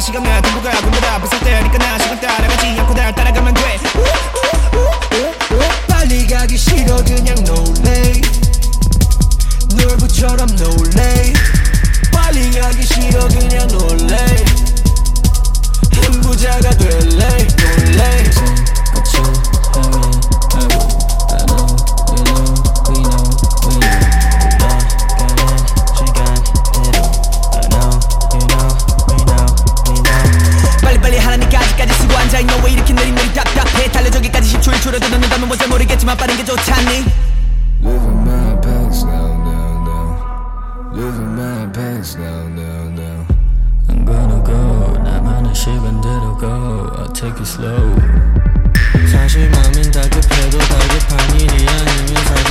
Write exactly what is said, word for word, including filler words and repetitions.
시간은 전부가 전부 다 비슷하니까 나 시간 따라가지 않고 날 따라가면 돼. 빨리 가기 싫어 그냥 no late 놀부처럼 no late 빨리 가기 싫어 그냥 no late 부자가 될래 no late 같이 향해 가고 I know you know we know we know 흘러가는 시간대로 I know you know we know we know 빨리빨리 하라니까 아직까지 쓰고 앉아있노 왜 이렇게 느릿느릿 답답해 달려 저기까지 십 초일 줄어드는다면 뭐 잘 모르겠지만 빠른 게 좋잖니. Living my past now now now Living my past now now now I'm gonna go 나만의 시간대로 go I'll take it slow 사실 맘은 다급해도 다급한 일이 아니면